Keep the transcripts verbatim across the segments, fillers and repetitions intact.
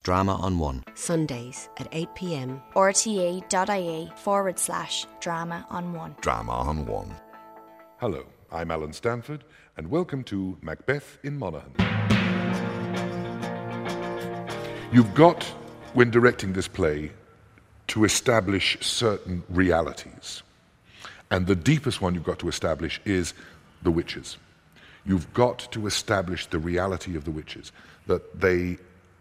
Drama on One. Sundays at eight p.m. R T E dot I E forward slash drama on one. Drama on One. Hello, I'm Alan Stanford, and welcome to Macbeth in Monaghan. You've got, when directing this play, to establish certain realities. And the deepest one you've got to establish is the witches. You've got to establish the reality of the witches, that they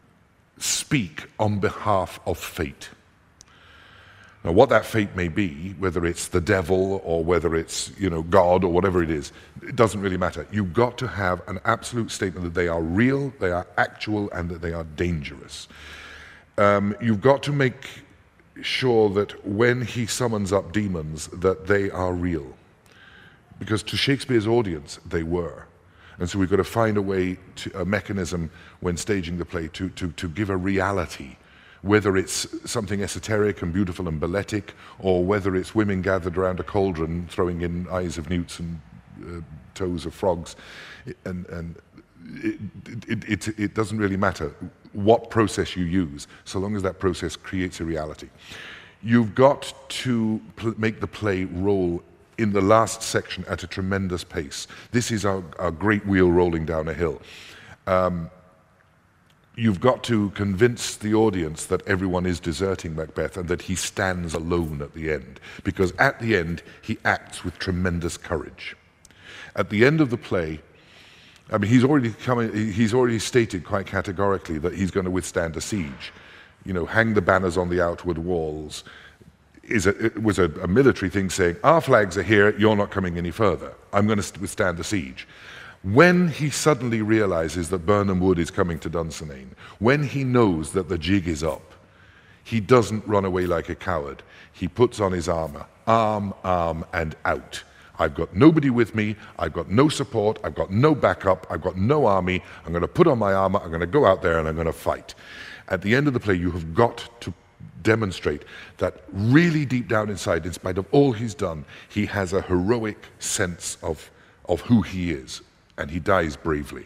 speak on behalf of fate. Now, what that fate may be, whether it's the devil or whether it's, you know, God or whatever it is, it doesn't really matter. You've got to have an absolute statement that they are real, they are actual, and that they are dangerous. Um, you've got to make sure that when he summons up demons, that they are real. Because to Shakespeare's audience, they were. And so we've got to find a way, to, a mechanism when staging the play to, to, to give a reality, whether it's something esoteric and beautiful and balletic, or whether it's women gathered around a cauldron throwing in eyes of newts and uh, toes of frogs. And, and it, it, it, it doesn't really matter what process you use, so long as that process creates a reality. You've got to pl- make the play roll in the last section at a tremendous pace. This is our, our great wheel rolling down a hill. Um, you've got to convince the audience that everyone is deserting Macbeth and that he stands alone at the end, because at the end he acts with tremendous courage. At the end of the play, I mean, he's already come, he's already stated quite categorically that he's going to withstand a siege. You know, hang the banners on the outward walls. Is a, it was a, a military thing saying, our flags are here, you're not coming any further. I'm going to withstand the siege. When he suddenly realizes that Birnam Wood is coming to Dunsinane, when he knows that the jig is up, he doesn't run away like a coward. He puts on his armor, arm, arm, and out. I've got nobody with me, I've got no support, I've got no backup, I've got no army, I'm going to put on my armor, I'm going to go out there and I'm going to fight. At the end of the play, you have got to demonstrate that really deep down inside, in spite of all he's done, he has a heroic sense of, of who he is, and he dies bravely.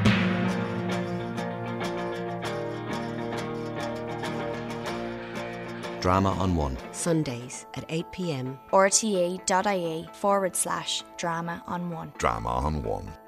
Drama on One. Sundays at eight p.m. R T E dot I E forward slash drama on one. Drama on One.